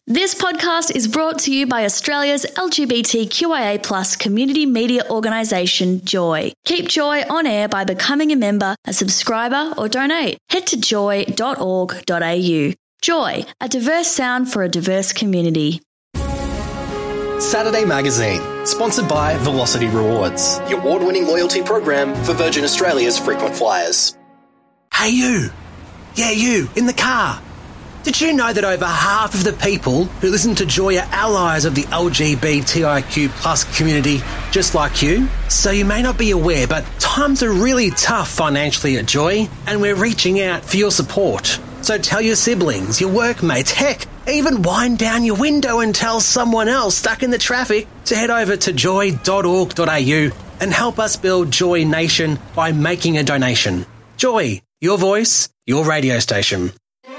This podcast is brought to you by Australia's LGBTQIA+ community media organisation, Joy. Keep Joy on air by becoming a member, a subscriber or donate. Head to joy.org.au. Joy, a diverse sound for a diverse community. Saturday Magazine, sponsored by Velocity Rewards, the award-winning loyalty program for Virgin Australia's frequent flyers. Hey you! Yeah, you, in the car. Did you know that over half of the people who listen to Joy are allies of the LGBTIQ+ community just like you? So you may not be aware, but times are really tough financially at Joy, and we're reaching out for your support. So tell your siblings, your workmates, heck, even wind down your window and tell someone else stuck in the traffic to head over to joy.org.au and help us build Joy Nation by making a donation. Joy, your voice, your radio station.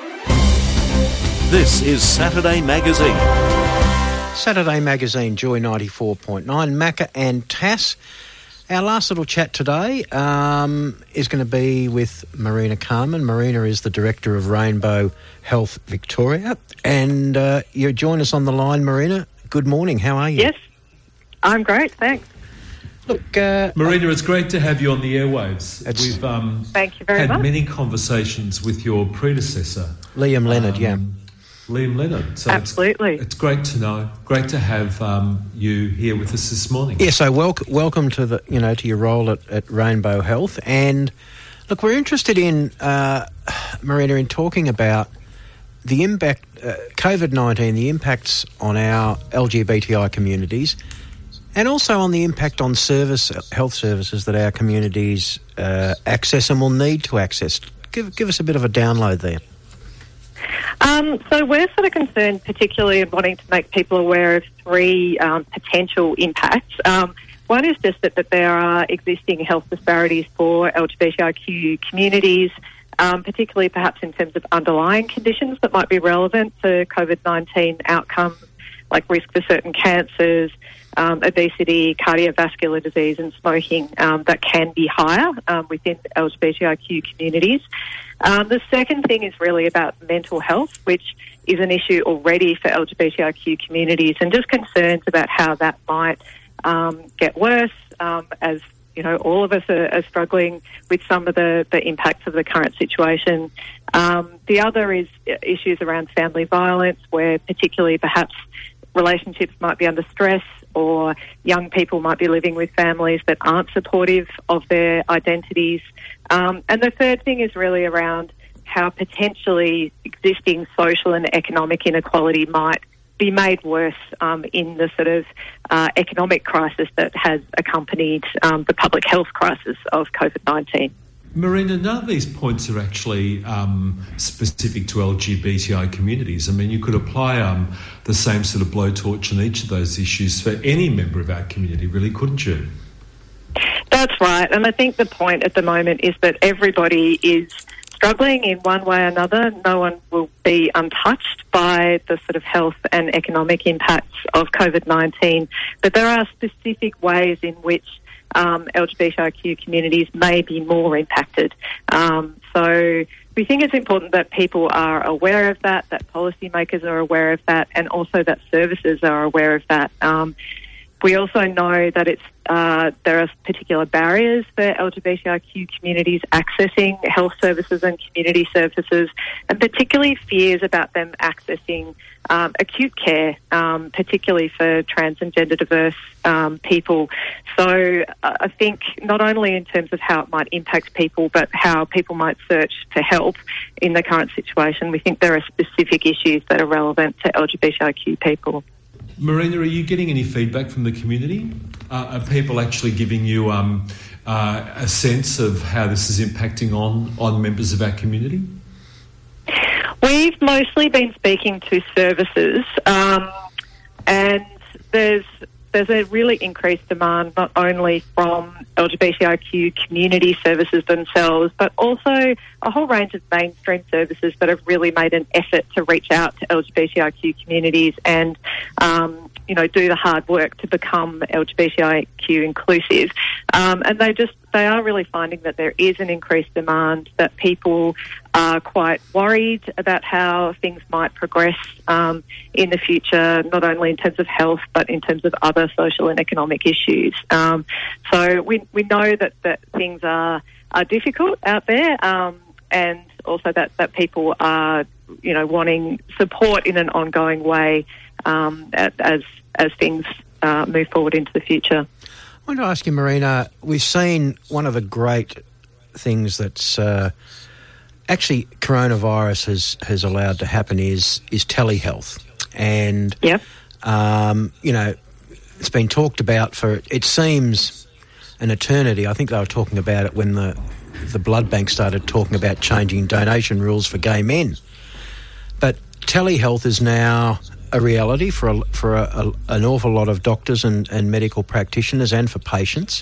This is Saturday Magazine. Saturday Magazine, Joy 94.9, Macca and Tass. Our last little chat today is going to be with Marina Carman. Marina is the Director of Rainbow Health Victoria. And you join us on the line, Marina. Good morning. How are you? Yes, I'm great, thanks. Look, Marina, it's great to have you on the airwaves. We've thank you very much. had many conversations with your predecessor. Liam Leonard, Liam Leonard. So absolutely. It's great to know. Great to have you here with us this morning. Yeah, so welcome to the to your role at Rainbow Health. And look, we're interested in Marina in talking about the impact COVID-19, the impacts on our LGBTI communities, and also on the impact on health services that our communities access and will need to access. Give us a bit of a download there. So we're sort of concerned particularly in wanting to make people aware of three potential impacts. One is just that there are existing health disparities for LGBTIQ communities, particularly perhaps in terms of underlying conditions that might be relevant to COVID-19 outcomes, like risk for certain cancers, obesity, cardiovascular disease and smoking that can be higher within LGBTIQ communities. The second thing is really about mental health, which is an issue already for LGBTIQ communities, and just concerns about how that might get worse as all of us are struggling with some of the impacts of the current situation. The other is issues around family violence, where particularly perhaps relationships might be under stress, or young people might be living with families that aren't supportive of their identities. And the third thing is really around how potentially existing social and economic inequality might be made worse in the sort of economic crisis that has accompanied the public health crisis of COVID-19. Marina, none of these points are actually specific to LGBTI communities. I mean, you could apply the same sort of blowtorch on each of those issues for any member of our community, really, couldn't you? That's right. And I think the point at the moment is that everybody is struggling in one way or another. No one will be untouched by the sort of health and economic impacts of COVID-19. But there are specific ways in which LGBTIQ communities may be more impacted. So we think it's important that people are aware of that policymakers are aware of that, and also that services are aware of that. We also know that there are particular barriers for LGBTIQ communities accessing health services and community services, and particularly fears about them accessing acute care, particularly for trans and gender diverse people. So I think not only in terms of how it might impact people, but how people might search for help in the current situation, we think there are specific issues that are relevant to LGBTIQ people. Marina, are you getting any feedback from the community? Are people actually giving you a sense of how this is impacting on members of our community? We've mostly been speaking to services, and there's a really increased demand not only from LGBTIQ community services themselves, but also a whole range of mainstream services that have really made an effort to reach out to LGBTIQ communities and do the hard work to become LGBTIQ inclusive. And they are really finding that there is an increased demand, that people are quite worried about how things might progress in the future, not only in terms of health, but in terms of other social and economic issues. So we know that things are difficult out there, and also that people are, wanting support in an ongoing way as things move forward into the future. I want to ask you, Marina, we've seen one of the great things that's actually coronavirus has allowed to happen is telehealth. And, yep. It's been talked about for, it seems, an eternity. I think they were talking about it when the blood bank started talking about changing donation rules for gay men. But telehealth is now a reality for an awful lot of doctors and medical practitioners and for patients.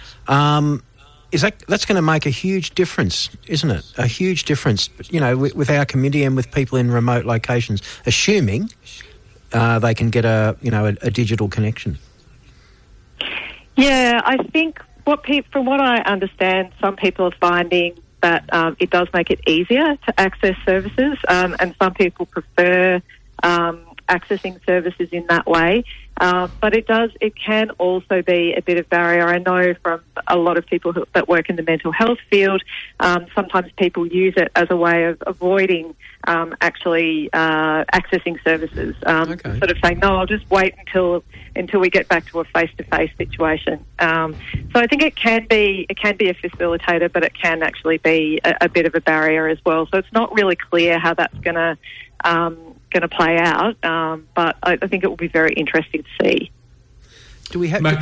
That's going to make a huge difference, isn't it? A huge difference, with our community and with people in remote locations, assuming they can get a digital connection. Yeah, I think from what I understand, some people are finding that it does make it easier to access services, and some people prefer accessing services in that way. But it can also be a bit of barrier. I know from a lot of people that work in the mental health field, sometimes people use it as a way of avoiding actually accessing services. Okay. Sort of saying, no, I'll just wait until we get back to a face-to-face situation. So I think it can be a facilitator, but it can actually be a bit of a barrier as well. So it's not really clear how that's going to play out, but I think it will be very interesting to see. Do we have a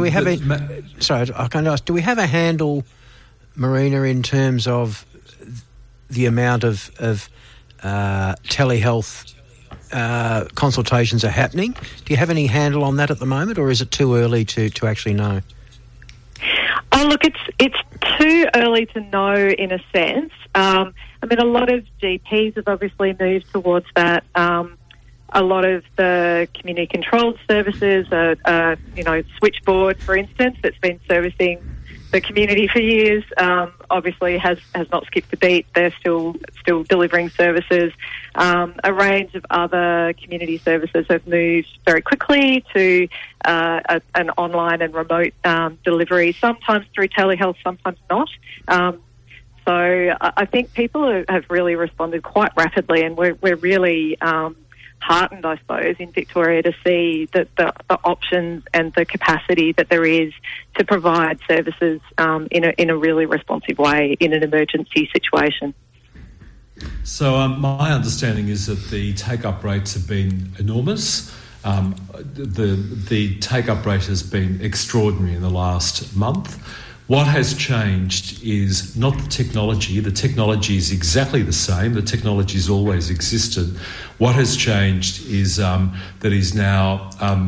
handle, Marina, in terms of the amount of telehealth consultations are happening? Do you have any handle on that at the moment, or is it too early to actually know? Oh, look, it's too early to know in a sense. A lot of GPs have obviously moved towards that. A lot of the community-controlled services, Switchboard, for instance, that's been servicing the community for years, obviously has not skipped a beat. They're still delivering services. A range of other community services have moved very quickly to an online and remote delivery, sometimes through telehealth, sometimes not. So I think people have really responded quite rapidly, and we're really heartened, I suppose, in Victoria to see that the options and the capacity that there is to provide services in a really responsive way in an emergency situation. So my understanding is that the take-up rates have been enormous. The take-up rate has been extraordinary in the last month. What has changed is not the technology. The technology is exactly the same. The technology has always existed. What has changed is that it is now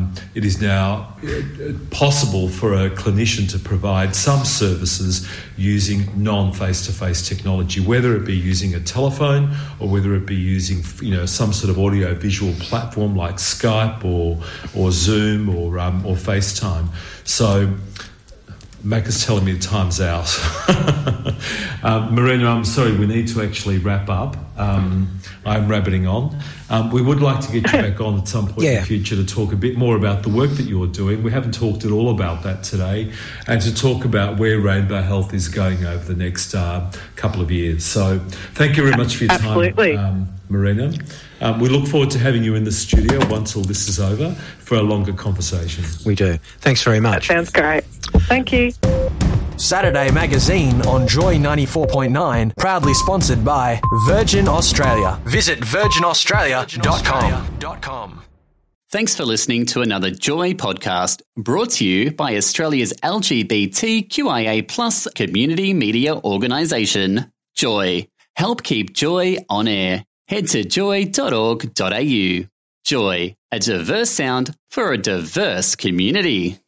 possible for a clinician to provide some services using non-face-to-face technology, whether it be using a telephone or whether it be using some sort of audio-visual platform like Skype or Zoom or FaceTime. So Macca's telling me the time's out. Marina, I'm sorry, we need to actually wrap up. I'm rabbiting on. We would like to get you back on at some point in the future to talk a bit more about the work that you're doing. We haven't talked at all about that today, and to talk about where Rainbow Health is going over the next couple of years. So thank you very much for your time, Marina. We look forward to having you in the studio once all this is over for a longer conversation. We do. Thanks very much. That sounds great. Thank you. Saturday Magazine on Joy 94.9, proudly sponsored by Virgin Australia. Visit virginaustralia.com. Thanks for listening to another Joy podcast brought to you by Australia's LGBTQIA+ community media organisation, Joy. Help keep Joy on air. Head to joy.org.au. Joy, a diverse sound for a diverse community.